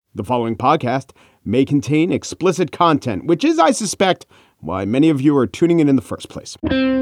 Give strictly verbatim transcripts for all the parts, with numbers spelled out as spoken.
The following podcast may contain explicit content, which is, I suspect, why many of you are tuning in in the first place.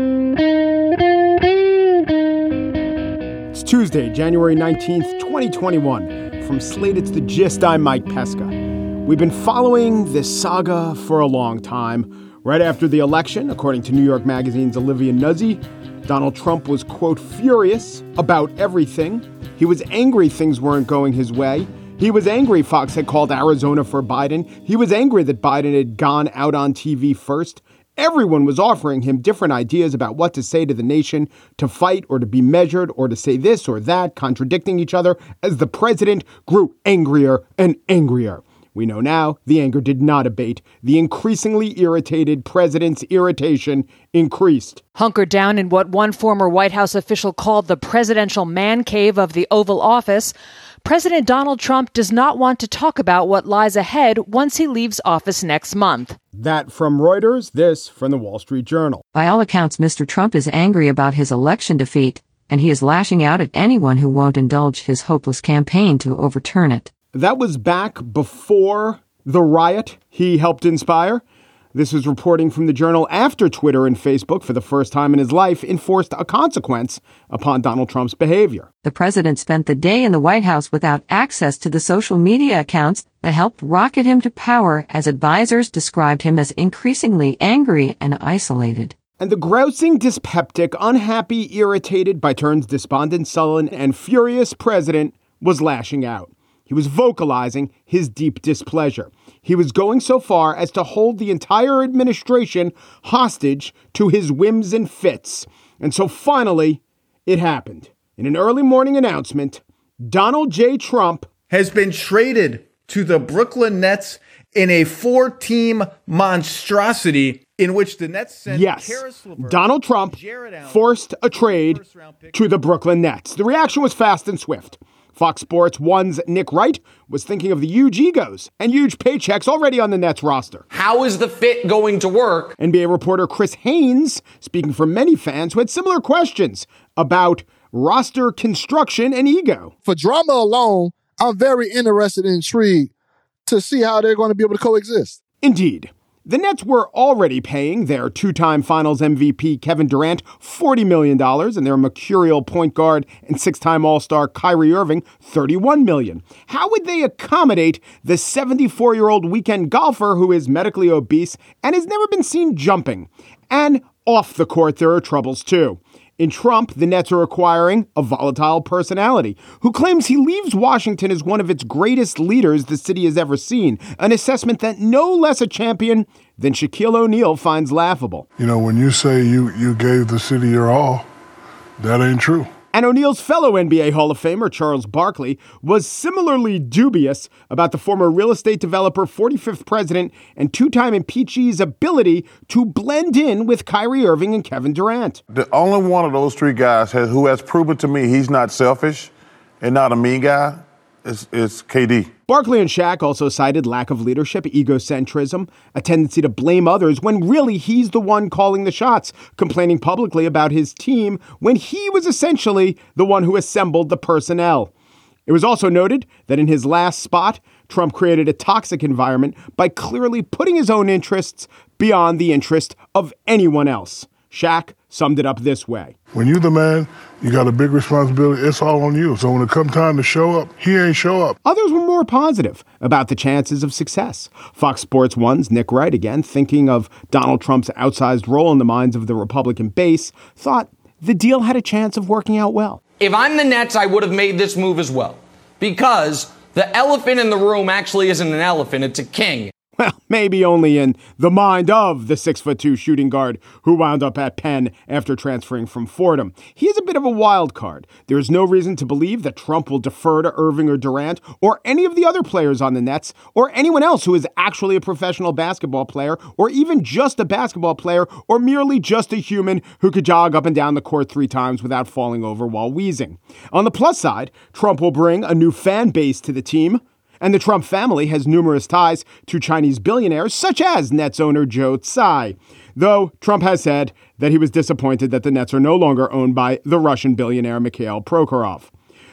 It's Tuesday, January nineteenth, twenty twenty-one. From Slate, it's The Gist. I'm Mike Pesca. We've been following this saga for a long time. Right after the election, according to New York Magazine's Olivia Nuzzi, Donald Trump was, quote, furious about everything. He was angry things weren't going his way. He was angry Fox had called Arizona for Biden. He was angry that Biden had gone out on T V first. Everyone was offering him different ideas about what to say to the nation, to fight or to be measured or to say this or that, contradicting each other as the president grew angrier and angrier. We know now the anger did not abate. The increasingly irritated president's irritation increased. Hunkered down in what one former White House official called the presidential man cave of the Oval Office, President Donald Trump does not want to talk about what lies ahead once he leaves office next month. That from Reuters, this from the Wall Street Journal. By all accounts, Mister Trump is angry about his election defeat, and he is lashing out at anyone who won't indulge his hopeless campaign to overturn it. That was back before the riot he helped inspire. This was reporting from the Journal after Twitter and Facebook, for the first time in his life, enforced a consequence upon Donald Trump's behavior. The president spent the day in the White House without access to the social media accounts that helped rocket him to power, as advisors described him as increasingly angry and isolated. And the grousing, dyspeptic, unhappy, irritated, by turns despondent, sullen, and furious president was lashing out. He was vocalizing his deep displeasure. He was going so far as to hold the entire administration hostage to his whims and fits. And so finally, it happened. In an early morning announcement, Donald J. Trump has been traded to the Brooklyn Nets in a four-team monstrosity in which the Nets sent yes, Karis LeVert, Donald Trump forced a trade to the Brooklyn Nets. The reaction was fast and swift. Fox Sports One's Nick Wright was thinking of the huge egos and huge paychecks already on the Nets roster. How is the fit going to work? N B A reporter Chris Haynes, speaking for many fans who had similar questions about roster construction and ego. For drama alone, I'm very interested and intrigued to see how they're going to be able to coexist. Indeed. The Nets were already paying their two-time Finals M V P Kevin Durant forty million dollars and their mercurial point guard and six-time All-Star Kyrie Irving thirty-one million dollars. How would they accommodate the seventy-four-year-old weekend golfer who is medically obese and has never been seen jumping? And off the court, there are troubles too. In Trump, the Nets are acquiring a volatile personality who claims he leaves Washington as one of its greatest leaders the city has ever seen, an assessment that no less a champion than Shaquille O'Neal finds laughable. You know, when you say you, you gave the city your all, that ain't true. And O'Neal's fellow N B A Hall of Famer, Charles Barkley, was similarly dubious about the former real estate developer, forty-fifth president, and two-time impeachee's ability to blend in with Kyrie Irving and Kevin Durant. The only one of those three guys has, who has proven to me he's not selfish and not a mean guy is, is K D. Barkley and Shaq also cited lack of leadership, egocentrism, a tendency to blame others when really he's the one calling the shots, complaining publicly about his team when he was essentially the one who assembled the personnel. It was also noted that in his last spot, Trump created a toxic environment by clearly putting his own interests beyond the interest of anyone else. Shaq summed it up this way. When you're the man, you got a big responsibility. It's all on you. So when it comes time to show up, he ain't show up. Others were more positive about the chances of success. Fox Sports One's Nick Wright, again, thinking of Donald Trump's outsized role in the minds of the Republican base, thought the deal had a chance of working out well. If I'm the Nets, I would have made this move as well. Because the elephant in the room actually isn't an elephant, it's a king. Well, maybe only in the mind of the six foot two shooting guard who wound up at Penn after transferring from Fordham. He is a bit of a wild card. There is no reason to believe that Trump will defer to Irving or Durant or any of the other players on the Nets or anyone else who is actually a professional basketball player or even just a basketball player or merely just a human who could jog up and down the court three times without falling over while wheezing. On the plus side, Trump will bring a new fan base to the team. And the Trump family has numerous ties to Chinese billionaires, such as Nets owner Joe Tsai. Though Trump has said that he was disappointed that the Nets are no longer owned by the Russian billionaire Mikhail Prokhorov.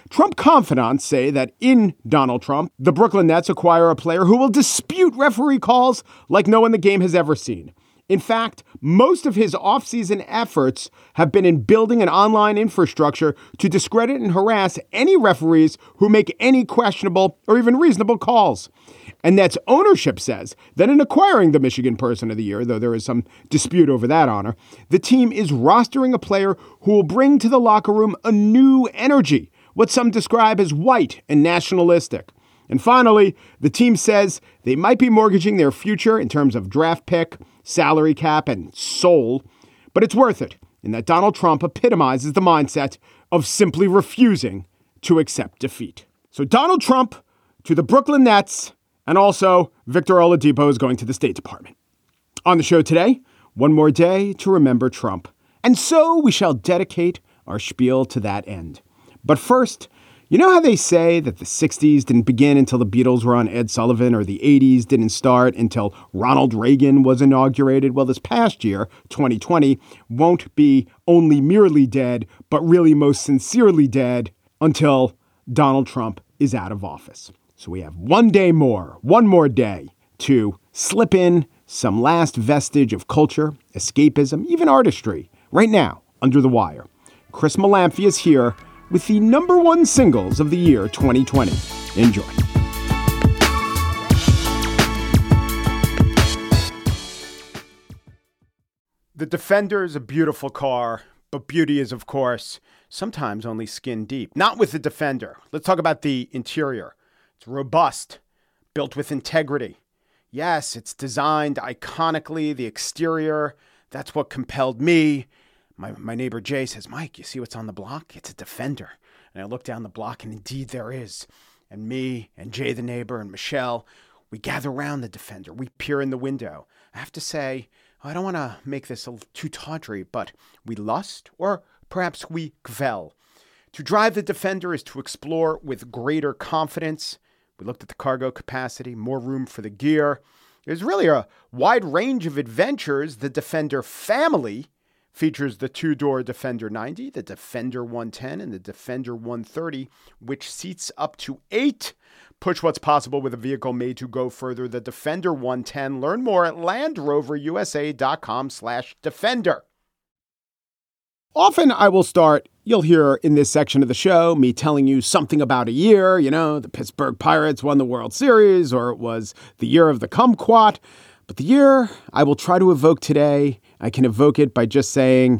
Trump confidants say that in Donald Trump, the Brooklyn Nets acquire a player who will dispute referee calls like no one in the game has ever seen. In fact, most of his offseason efforts have been in building an online infrastructure to discredit and harass any referees who make any questionable or even reasonable calls. And Nets ownership says that in acquiring the Michigan Person of the Year, though there is some dispute over that honor, the team is rostering a player who will bring to the locker room a new energy, what some describe as white and nationalistic. And finally, the team says they might be mortgaging their future in terms of draft pick, salary cap, and soul, but it's worth it in that Donald Trump epitomizes the mindset of simply refusing to accept defeat. So Donald Trump to the Brooklyn Nets, and also Victor Oladipo is going to the State Department. On the show today, one more day to remember Trump. And so we shall dedicate our spiel to that end. But first, you know how they say that the sixties didn't begin until the Beatles were on Ed Sullivan, or the eighties didn't start until Ronald Reagan was inaugurated? Well, this past year, twenty twenty, won't be only merely dead, but really most sincerely dead until Donald Trump is out of office. So we have one day more, one more day to slip in some last vestige of culture, escapism, even artistry, right now, under the wire. Chris Molanphy is here with the number one singles of the year twenty twenty. Enjoy. The Defender is a beautiful car, but beauty is, of course, sometimes only skin deep. Not with the Defender. Let's talk about the interior. It's robust, built with integrity. Yes, it's designed iconically. The exterior, that's what compelled me. My my neighbor Jay says, Mike, you see what's on the block? It's a Defender. And I look down the block, and indeed there is. And me and Jay the neighbor and Michelle, we gather around the Defender. We peer in the window. I have to say, I don't want to make this a little too tawdry, but we lust, or perhaps we gvel. To drive the Defender is to explore with greater confidence. We looked at the cargo capacity, more room for the gear. There's really a wide range of adventures. The Defender family features the two-door Defender ninety, the Defender one ten, and the Defender one thirty, which seats up to eight. Push what's possible with a vehicle made to go further. The Defender one ten. Learn more at LandRoverUSA.com slash Defender. Often I will start, you'll hear in this section of the show, me telling you something about a year. You know, the Pittsburgh Pirates won the World Series, or it was the year of the kumquat. But the year I will try to evoke today, I can evoke it by just saying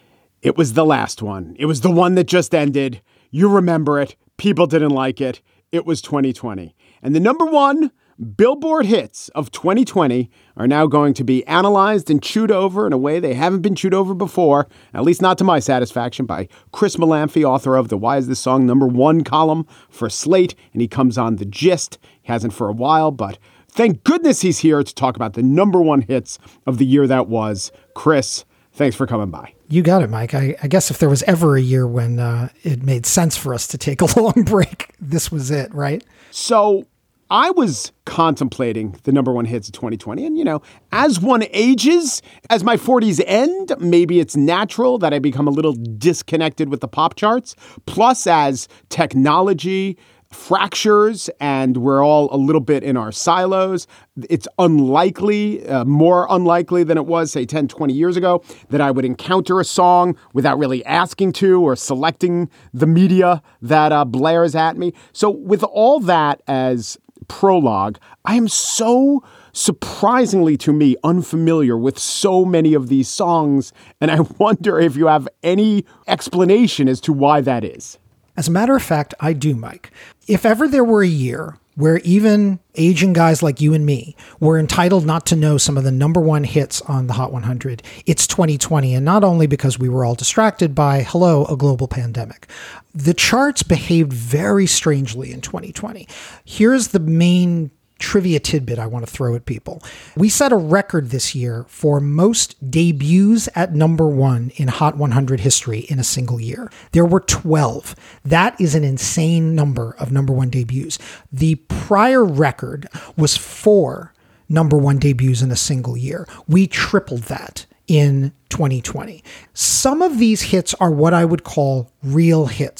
it was the last one. It was the one that just ended. You remember it. People didn't like it. It was twenty twenty. And the number one Billboard hits of twenty twenty are now going to be analyzed and chewed over in a way they haven't been chewed over before, at least not to my satisfaction, by Chris Molanphy, author of the Why Is This Song Number One column for Slate. And he comes on The Gist. He hasn't for a while, but thank goodness he's here to talk about the number one hits of the year that was. Chris, thanks for coming by. You got it, Mike. I, I guess if there was ever a year when uh, it made sense for us to take a long break, this was it, right? So I was contemplating the number one hits of twenty twenty. And, you know, as one ages, as my forties end, maybe it's natural that I become a little disconnected with the pop charts. Plus, as technology fractures and we're all a little bit in our silos, it's unlikely, uh, more unlikely than it was, say, ten, twenty years ago, that I would encounter a song without really asking to or selecting the media that uh, blares at me. So with all that as prologue, I am so surprisingly to me unfamiliar with so many of these songs. And I wonder if you have any explanation as to why that is. As a matter of fact, I do, Mike. If ever there were a year where even aging guys like you and me were entitled not to know some of the number one hits on the Hot one hundred, it's twenty twenty. And not only because we were all distracted by, hello, a global pandemic. The charts behaved very strangely in twenty twenty. Here's the main trivia tidbit I want to throw at people. We set a record this year for most debuts at number one in Hot one hundred history in a single year. There were twelve. That is an insane number of number one debuts. The prior record was four number one debuts in a single year. We tripled that in twenty twenty. Some of these hits are what I would call real hits,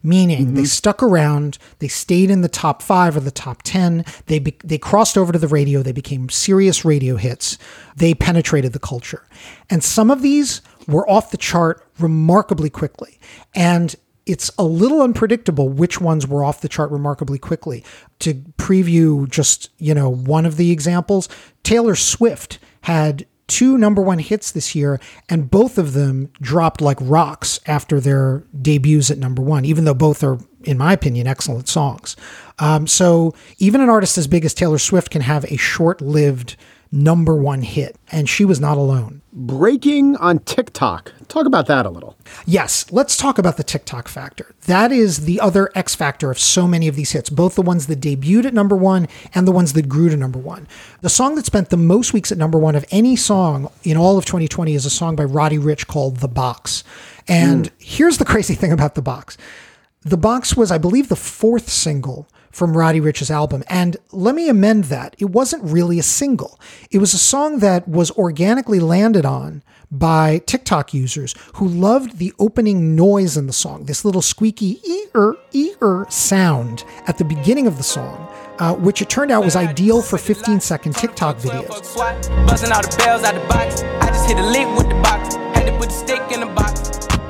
meaning Mm-hmm. they stuck around, they stayed in the top five or the top ten, they be- they crossed over to the radio, they became serious radio hits, they penetrated the culture. And some of these were off the chart remarkably quickly. And it's a little unpredictable which ones were off the chart remarkably quickly. To preview just, you know, one of the examples, Taylor Swift had two number one hits this year, and both of them dropped like rocks after their debuts at number one, even though both are, in my opinion, excellent songs. Um, so even an artist as big as Taylor Swift can have a short-lived number one hit, and she was not alone. Breaking on TikTok. Talk about that a little. Yes, let's talk about the TikTok factor. That is the other X factor of so many of these hits, both the ones that debuted at number one and the ones that grew to number one. The song that spent the most weeks at number one of any song in all of twenty twenty is a song by Roddy Ricch called The Box. And mm. here's the crazy thing about The Box. The Box was, I believe, the fourth single from Roddy Ricch's album. And let me amend that. It wasn't really a single. It was a song that was organically landed on by TikTok users who loved the opening noise in the song, this little squeaky ee-er, ee-er sound at the beginning of the song, uh, which it turned out was ideal for fifteen second TikTok videos. Busting all the bells out the box. I just hit a lick with the box. Had to put the stick in the box.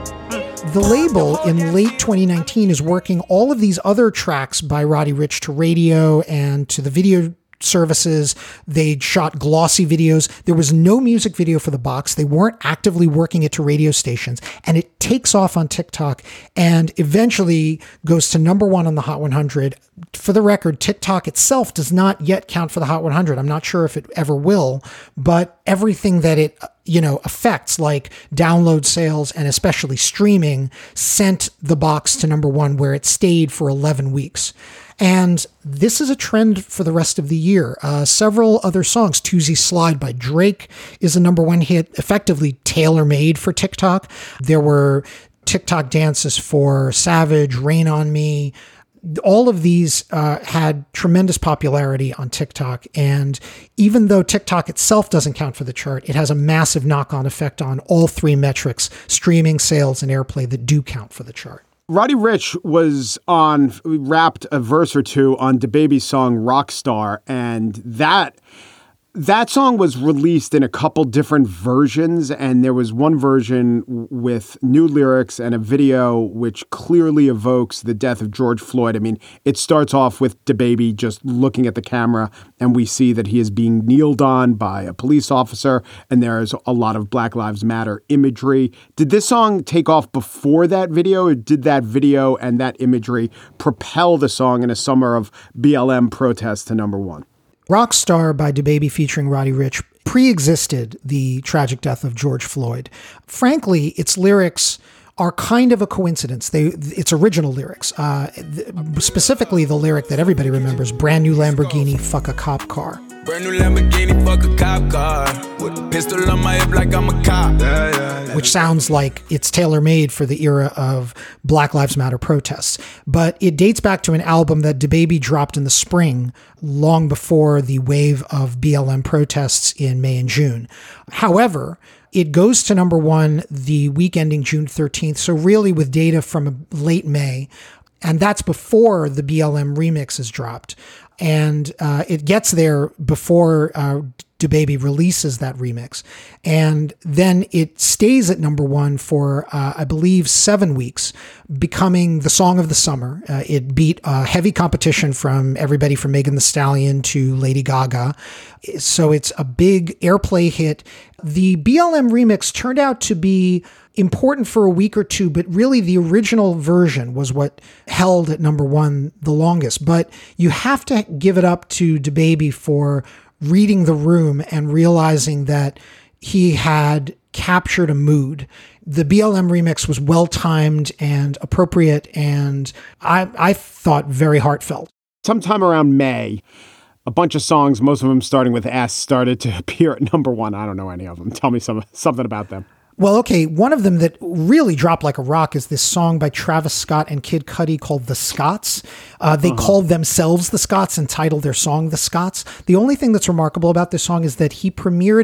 The label in late twenty nineteen is working all of these other tracks by Roddy Ricch to radio and to the video services. They shot glossy videos. There was no music video for The Box. They weren't actively working it to radio stations. And it takes off on TikTok and eventually goes to number one on the Hot one hundred. For the record, TikTok itself does not yet count for the Hot one hundred. I'm not sure if it ever will, but everything that it, you know, affects, like download sales and especially streaming, sent The Box to number one, where it stayed for eleven weeks. And this is a trend for the rest of the year. Uh, several other songs, Tuesday Slide by Drake is a number one hit, effectively tailor-made for TikTok. There were TikTok dances for Savage, Rain on Me. All of these uh, had tremendous popularity on TikTok. And even though TikTok itself doesn't count for the chart, it has a massive knock-on effect on all three metrics, streaming, sales, and airplay, that do count for the chart. Roddy Ricch was on, rapped a verse or two on DaBaby's song Rockstar, and that that song was released in a couple different versions, and there was one version with new lyrics and a video which clearly evokes the death of George Floyd. I mean, it starts off with DaBaby just looking at the camera, and we see that he is being kneeled on by a police officer, and there is a lot of Black Lives Matter imagery. Did this song take off before that video, or did that video and that imagery propel the song in a summer of B L M protests to number one? Rockstar by DaBaby featuring Roddy Ricch pre-existed the tragic death of George Floyd. Frankly, its lyrics are kind of a coincidence. They, its original lyrics, uh, th- specifically the lyric that everybody remembers, brand new Lamborghini, fuck a cop car. Brand new Lamborghini, fuck a cop car. With a pistol on my hip like I'm a cop. Yeah, yeah, yeah. Which sounds like it's tailor-made for the era of Black Lives Matter protests. But it dates back to an album that DaBaby dropped in the spring, long before the wave of B L M protests in May and June. However, it goes to number one the week ending June thirteenth. So really with data from late May, and that's before the B L M remix is dropped. And uh, it gets there before uh, DaBaby releases that remix. And then it stays at number one for, uh, I believe, seven weeks, becoming the song of the summer. Uh, it beat uh, heavy competition from everybody from Megan Thee Stallion to Lady Gaga. So it's a big airplay hit. The B L M remix turned out to be important for a week or two, but really the original version was what held at number one the longest. But you have to give it up to DaBaby for reading the room and realizing that he had captured a mood. The B L M remix was well-timed and appropriate, and I, I thought very heartfelt. Sometime around May, a bunch of songs, most of them starting with S, started to appear at number one. I don't know any of them. Tell me some something about them. Well, okay, one of them that really dropped like a rock is this song by Travis Scott and Kid Cudi called The Scots. Uh, they uh-huh. called themselves The Scots and titled their song The Scots. The only thing that's remarkable about this song is that he premiered it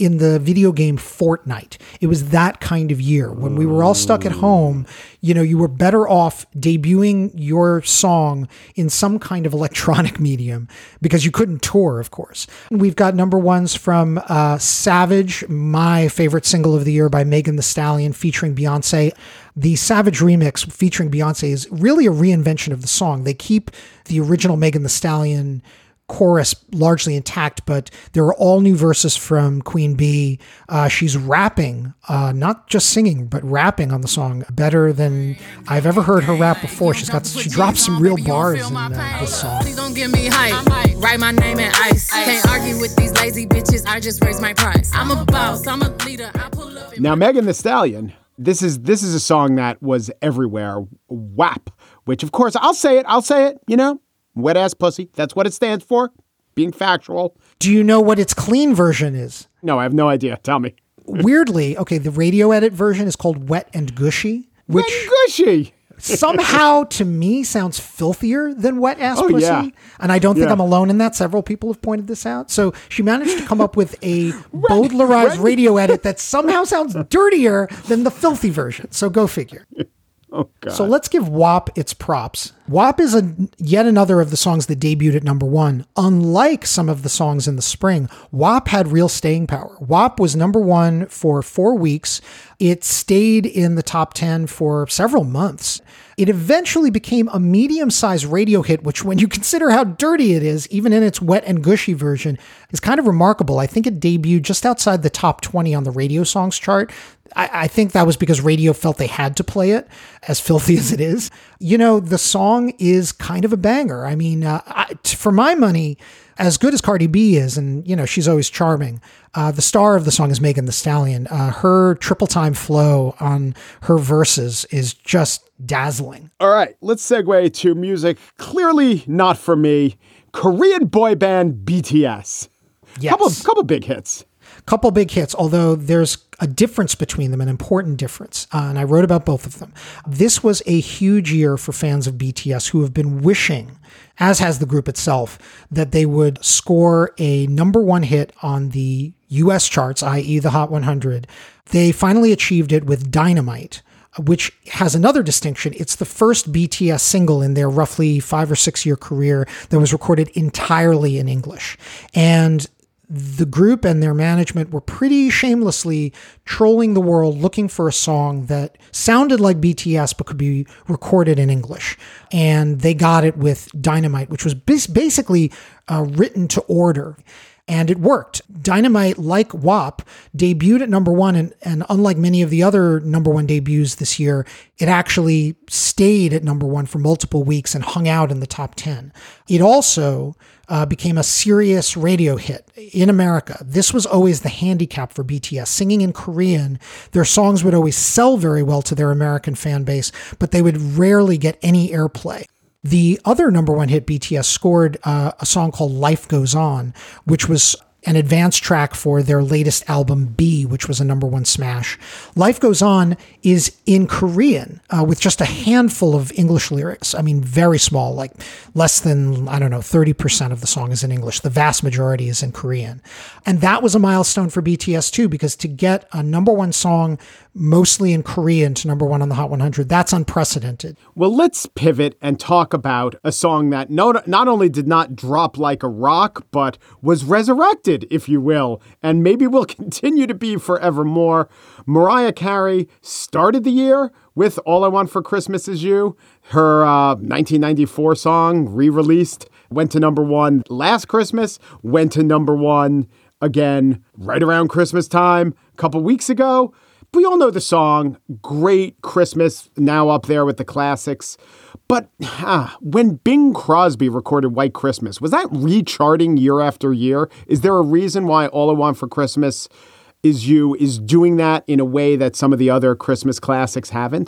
in the video game Fortnite. It was that kind of year when we were all stuck at home. You know, you were better off debuting your song in some kind of electronic medium because you couldn't tour, of course. We've got number ones from uh, Savage, my favorite single of the year by Megan Thee Stallion featuring Beyonce. The Savage remix featuring Beyonce is really a reinvention of the song. They keep the original Megan Thee Stallion chorus largely intact, but there are all new verses from Queen Bee. Uh, she's rapping, uh, not just singing, but rapping on the song better than I've ever heard her rap before. She's got, she drops some real bars in uh, this song. Please don't give me hype. Write my name in ice. Can't argue with these lazy bitches. I just raise my price. I'm a boss. I'm a leader. I pull up. Now, Megan Thee Stallion, this is this is a song that was everywhere. W A P, which of course I'll say it. I'll say it. You know. Wet ass pussy. That's what it stands for. Being factual. Do you know what its clean version is? No, I have no idea. Tell me. Weirdly, okay, the radio edit version is called Wet and Gushy. Which Wet and Gushy. somehow, to me, sounds filthier than Wet Ass oh, Pussy. Yeah. And I don't think yeah. I'm alone in that. Several people have pointed this out. So she managed to come up with a Bowdlerized radio edit that somehow sounds dirtier than the filthy version. So go figure. Oh, God. So let's give W A P its props. W A P is a, yet another of the songs that debuted at number one. Unlike some of the songs in the spring, W A P had real staying power. W A P was number one for four weeks. It stayed in the top ten for several months. It eventually became a medium-sized radio hit, which when you consider how dirty it is, even in its wet and gushy version, is kind of remarkable. I think it debuted just outside the top twenty on the radio songs chart. I, I think that was because radio felt they had to play it, as filthy as it is. You know, the song is kind of a banger. I mean, uh, I, t- for my money, as good as Cardi B is, and, you know, she's always charming, uh, the star of the song is Megan Thee Stallion. Uh, her triple time flow on her verses is just dazzling. All right, let's segue to music clearly not for me. Korean boy band B T S. Yes. Couple, couple big hits. Couple big hits, although there's a difference between them, an important difference. Uh, and I wrote about both of them. This was a huge year for fans of B T S who have been wishing, as has the group itself, that they would score a number one hit on the U S charts, that is the Hot one hundred. They finally achieved it with Dynamite, which has another distinction. It's the first B T S single in their roughly five or six year career that was recorded entirely in English. And the group and their management were pretty shamelessly trolling the world looking for a song that sounded like B T S but could be recorded in English. And they got it with Dynamite, which was basically uh, written to order. And it worked. Dynamite, like W A P, debuted at number one, and, and unlike many of the other number one debuts this year, it actually stayed at number one for multiple weeks and hung out in the top ten. It also uh, became a serious radio hit in America. This was always the handicap for B T S. Singing in Korean, their songs would always sell very well to their American fan base, but they would rarely get any airplay. The other number one hit B T S scored uh, a song called Life Goes On, which was an advance track for their latest album, B, which was a number one smash. Life Goes On is in Korean uh, with just a handful of English lyrics. I mean, very small, like less than, I don't know, thirty percent of the song is in English. The vast majority is in Korean. And that was a milestone for B T S too, because to get a number one song mostly in Korean to number one on the Hot one hundred, that's unprecedented. Well, let's pivot and talk about a song that not, not only did not drop like a rock, but was resurrected, if you will, and maybe will continue to be forevermore. Mariah Carey started the year with All I Want for Christmas Is You. Her uh, nineteen ninety-four song, re-released, went to number one last Christmas, went to number one again right around Christmas time a couple weeks ago. We all know the song, great Christmas, now up there with the classics. But ah, when Bing Crosby recorded White Christmas, was that recharting year after year? Is there a reason why All I Want for Christmas Is You is doing that in a way that some of the other Christmas classics haven't?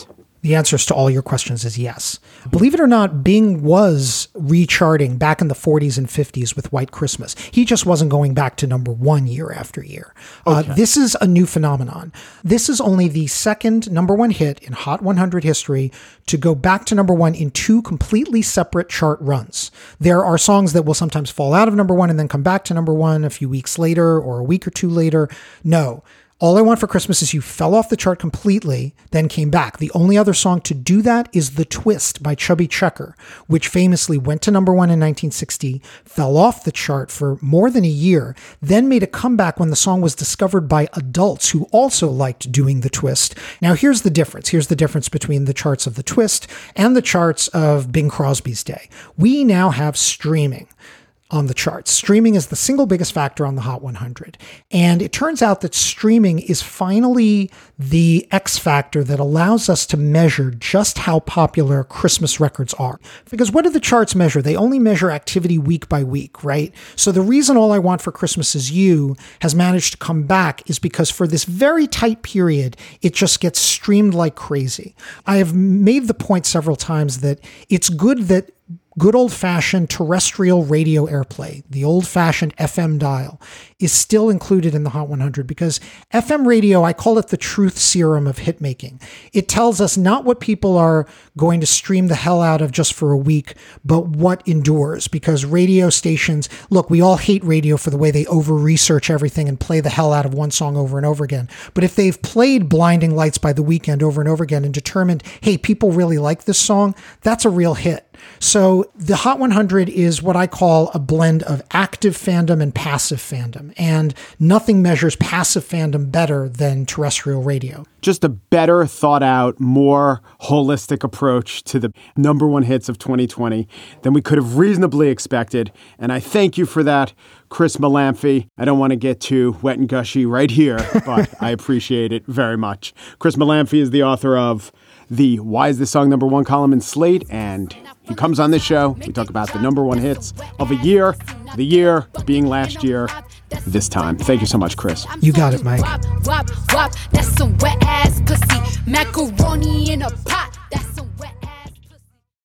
The answers to all your questions is yes. Believe it or not, Bing was recharting back in the forties and fifties with White Christmas. He just wasn't going back to number one year after year. Okay. Uh, this is a new phenomenon. This is only the second number one hit in Hot one hundred history to go back to number one in two completely separate chart runs. There are songs that will sometimes fall out of number one and then come back to number one a few weeks later or a week or two later. No. All I Want for Christmas Is You fell off the chart completely, then came back. The only other song to do that is The Twist by Chubby Checker, which famously went to number one in nineteen sixty, fell off the chart for more than a year, then made a comeback when the song was discovered by adults who also liked doing The Twist. Now, here's the difference. Here's the difference between the charts of The Twist and the charts of Bing Crosby's day. We now have streaming on the charts. Streaming is the single biggest factor on the Hot one hundred. And it turns out that streaming is finally the X factor that allows us to measure just how popular Christmas records are. Because what do the charts measure? They only measure activity week by week, right? So the reason All I Want for Christmas Is You has managed to come back is because for this very tight period, it just gets streamed like crazy. I have made the point several times that it's good that good old-fashioned terrestrial radio airplay, the old-fashioned F M dial, is still included in the Hot one hundred because F M radio, I call it the truth serum of hit making. It tells us not what people are going to stream the hell out of just for a week, but what endures. Because radio stations, look, we all hate radio for the way they over-research everything and play the hell out of one song over and over again. But if they've played Blinding Lights by The Weeknd over and over again and determined, hey, people really like this song, that's a real hit. So the Hot one hundred is what I call a blend of active fandom and passive fandom, and nothing measures passive fandom better than terrestrial radio. Just a better thought out, more holistic approach to the number one hits of twenty twenty than we could have reasonably expected. And I thank you for that, Chris Malamphy. I don't want to get too wet and gushy right here, but I appreciate it very much. Chris Malamphy is the author of the Why Is This Song Number One column in Slate, and he comes on this show. We talk about the number one hits of a year, the year being last year, this time. Thank you so much, Chris. You got it, Mike. Wop, wop, wop. That's some wet ass pussy. Macaroni in a pot. That's some wet ass pussy.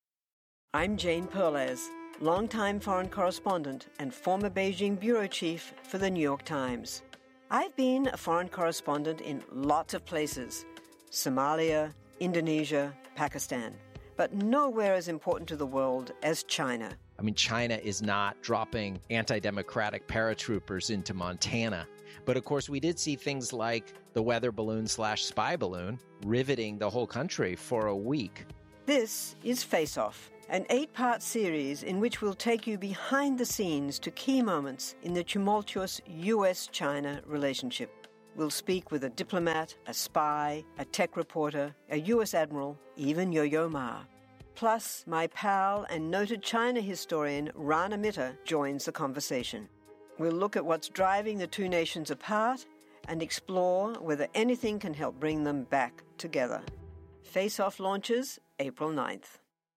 I'm Jane Perlez, longtime foreign correspondent and former Beijing bureau chief for the New York Times. I've been a foreign correspondent in lots of places: Somalia, Indonesia, Pakistan, but nowhere as important to the world as China. I mean, China is not dropping anti-democratic paratroopers into Montana. But of course, we did see things like the weather balloon slash spy balloon riveting the whole country for a week. This is Face Off, an eight-part series in which we'll take you behind the scenes to key moments in the tumultuous U S China relationship. We'll speak with a diplomat, a spy, a tech reporter, a U S admiral, even Yo-Yo Ma. Plus, my pal and noted China historian Rana Mitter joins the conversation. We'll look at what's driving the two nations apart and explore whether anything can help bring them back together. Face Off launches April ninth.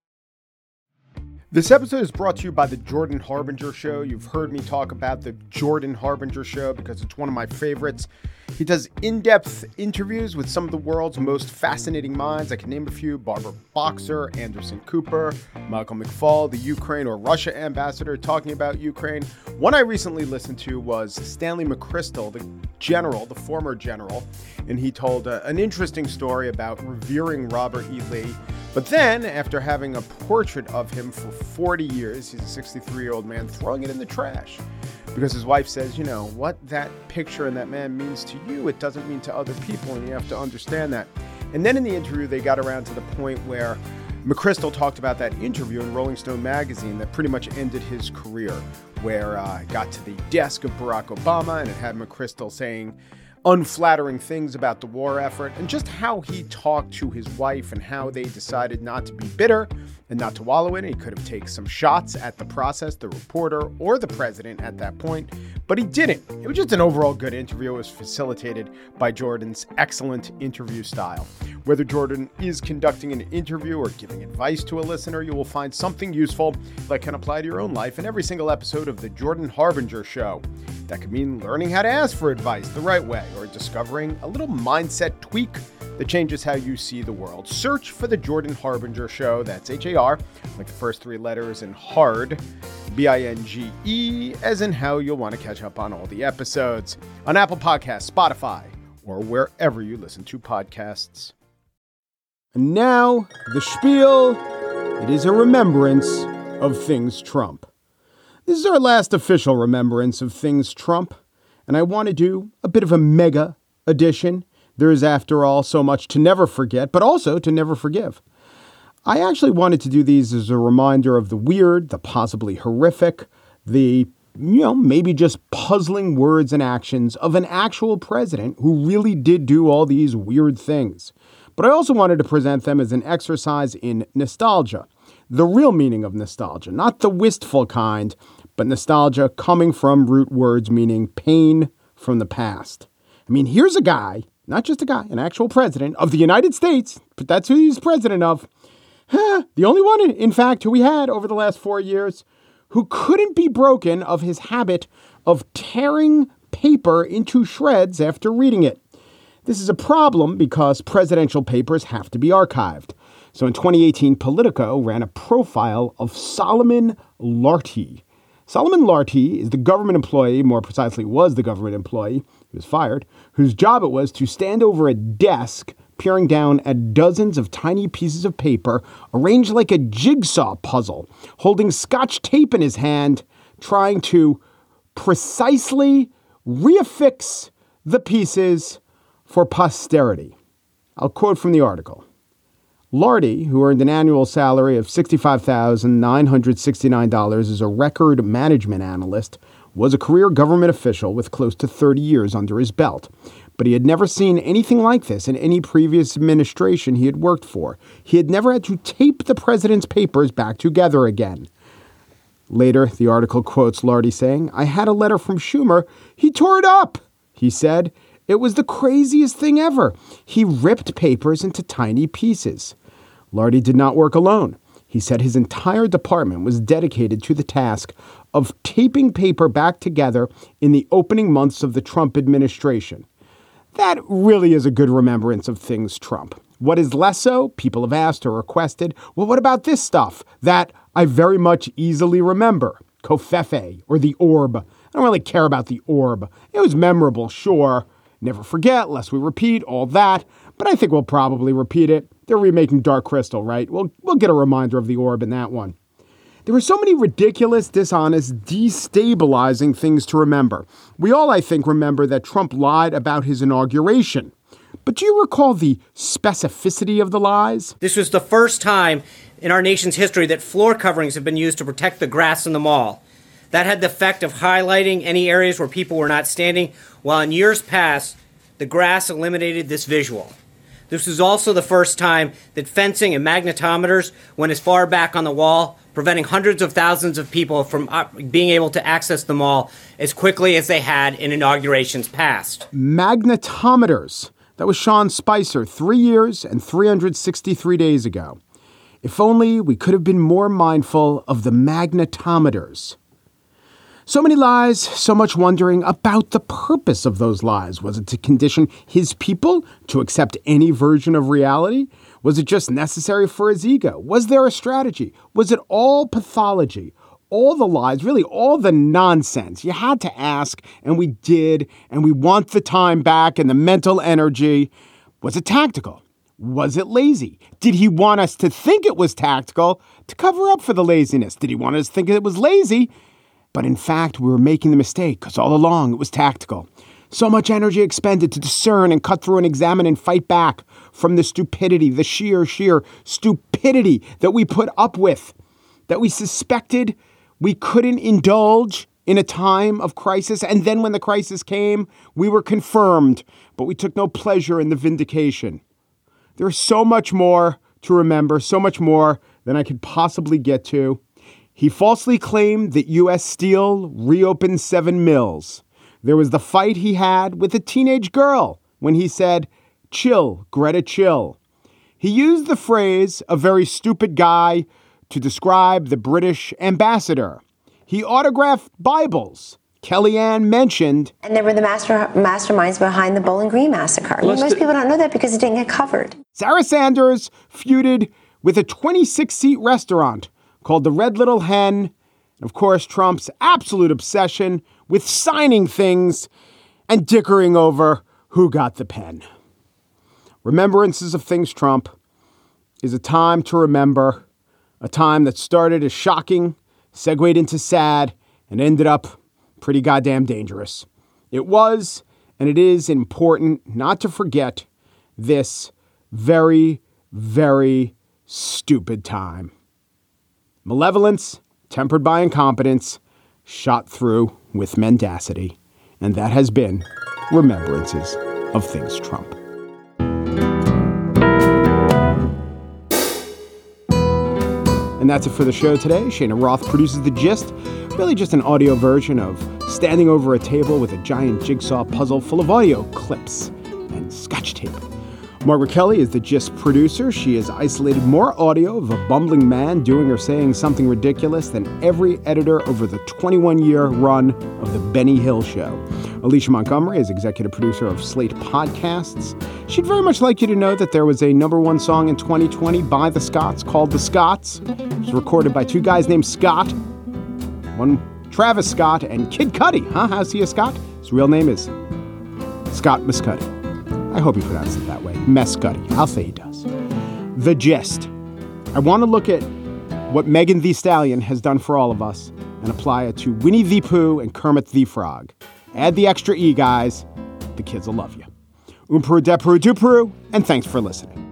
This episode is brought to you by the Jordan Harbinger Show. You've heard me talk about the Jordan Harbinger Show because it's one of my favorites. He does in-depth interviews with some of the world's most fascinating minds. I can name a few: Barbara Boxer, Anderson Cooper, Michael McFaul, the Ukraine or Russia ambassador talking about Ukraine. One I recently listened to was Stanley McChrystal, the general, the former general, and he told uh, an interesting story about revering Robert E. Lee. But then, after having a portrait of him for forty years, he's a sixty-three-year-old man, throwing it in the trash. Because his wife says, you know, what that picture and that man means to you, it doesn't mean to other people, and you have to understand that. And then in the interview, they got around to the point where McChrystal talked about that interview in Rolling Stone magazine that pretty much ended his career, where uh, it got to the desk of Barack Obama, and it had McChrystal saying unflattering things about the war effort, and just how he talked to his wife and how they decided not to be bitter and not to wallow in it. He could have taken some shots at the process, the reporter, or the president at that point, but he didn't. It was just an overall good interview. It was facilitated by Jordan's excellent interview style. Whether Jordan is conducting an interview or giving advice to a listener, you will find something useful that can apply to your own life in every single episode of the Jordan Harbinger Show. That could mean learning how to ask for advice the right way, or discovering a little mindset tweak that changes how you see the world. Search for The Jordan Harbinger Show. That's H A R, like the first three letters, and hard, B I N G E, as in how you'll want to catch up on all the episodes on Apple Podcasts, Spotify, or wherever you listen to podcasts. And now, the spiel. It is a remembrance of things Trump. This is our last official remembrance of things Trump, and I want to do a bit of a mega edition. There is, after all, so much to never forget, but also to never forgive. I actually wanted to do these as a reminder of the weird, the possibly horrific, the, you know, maybe just puzzling words and actions of an actual president who really did do all these weird things. But I also wanted to present them as an exercise in nostalgia, the real meaning of nostalgia, not the wistful kind, but nostalgia coming from root words meaning pain from the past. I mean, here's a guy, not just a guy, an actual president of the United States, but that's who he's president of. The only one, in fact, who we had over the last four years who couldn't be broken of his habit of tearing paper into shreds after reading it. This is a problem because presidential papers have to be archived. So in twenty eighteen, Politico ran a profile of Solomon Lartey. Solomon Lartey is the government employee, more precisely was the government employee, he was fired, whose job it was to stand over a desk peering down at dozens of tiny pieces of paper arranged like a jigsaw puzzle, holding scotch tape in his hand, trying to precisely reaffix the pieces for posterity. I'll quote from the article. Lartey, who earned an annual salary of sixty-five thousand nine hundred sixty-nine dollars as a record management analyst, was a career government official with close to thirty years under his belt. But he had never seen anything like this in any previous administration he had worked for. He had never had to tape the president's papers back together again. Later, the article quotes Lartey saying, "I had a letter from Schumer. He tore it up," he said. "It was the craziest thing ever. He ripped papers into tiny pieces." Lartey did not work alone. He said his entire department was dedicated to the task of taping paper back together in the opening months of the Trump administration. That really is a good remembrance of things Trump. What is less so? People have asked or requested, well, what about this stuff that I very much easily remember? Covfefe or the orb. I don't really care about the orb. It was memorable, sure. Never forget, lest we repeat, all that. But I think we'll probably repeat it. They're remaking Dark Crystal, right? We'll, we'll get a reminder of the orb in that one. There were so many ridiculous, dishonest, destabilizing things to remember. We all, I think, remember that Trump lied about his inauguration. But do you recall the specificity of the lies? This was the first time in our nation's history that floor coverings have been used to protect the grass in the mall. That had the effect of highlighting any areas where people were not standing, while in years past, the grass eliminated this visual. This was also the first time that fencing and magnetometers went as far back on the wall, preventing hundreds of thousands of people from being able to access the mall as quickly as they had in inaugurations past. Magnetometers. That was Sean Spicer three years and three hundred sixty-three days ago. If only we could have been more mindful of the magnetometers. So many lies, so much wondering about the purpose of those lies. Was it to condition his people to accept any version of reality? Was it just necessary for his ego? Was there a strategy? Was it all pathology? All the lies, really all the nonsense. You had to ask, and we did, and we want the time back and the mental energy. Was it tactical? Was it lazy? Did he want us to think it was tactical to cover up for the laziness? Did he want us to think it was lazy? But in fact, we were making the mistake because all along it was tactical. So much energy expended to discern and cut through and examine and fight back from the stupidity, the sheer, sheer stupidity that we put up with, that we suspected we couldn't indulge in a time of crisis. And then when the crisis came, we were confirmed, but we took no pleasure in the vindication. There's so much more to remember, so much more than I could possibly get to. He falsely claimed that U S Steel reopened seven mills. There was the fight he had with a teenage girl when he said, "Chill, Greta, chill." He used the phrase, "a very stupid guy," to describe the British ambassador. He autographed Bibles Kellyanne mentioned. And they were the master masterminds behind the Bowling Green massacre. I mean, most people don't know that because it didn't get covered. Sarah Sanders feuded with a twenty-six seat restaurant called the Red Little Hen. And of course, Trump's absolute obsession with signing things and dickering over who got the pen. Remembrances of Things Trump is a time to remember, a time that started as shocking, segued into sad, and ended up pretty goddamn dangerous. It was, and it is important not to forget this very, very stupid time. Malevolence, tempered by incompetence, shot through with mendacity. And that has been Remembrances of Things Trump. And that's it for the show today. Shayna Roth produces The Gist, really just an audio version of standing over a table with a giant jigsaw puzzle full of audio clips and scotch tape. Margaret Kelly is The Gist producer. She has isolated more audio of a bumbling man doing or saying something ridiculous than every editor over the twenty-one-year run of The Benny Hill Show. Alicia Montgomery is executive producer of Slate Podcasts. She'd very much like you to know that there was a number one song in twenty twenty by the Scotts called The Scotts. It was recorded by two guys named Scott. One, Travis Scott, and Kid Cudi. Huh? How's he a Scott? His real name is Scott Mescudi. I hope he pronounced it that way. Mescudi. I'll say he does. The Gist. I want to look at what Megan Thee Stallion has done for all of us and apply it to Winnie the Pooh and Kermit the Frog. Add the extra E, guys. The kids will love you. Umperu, deperu, duperu, and thanks for listening.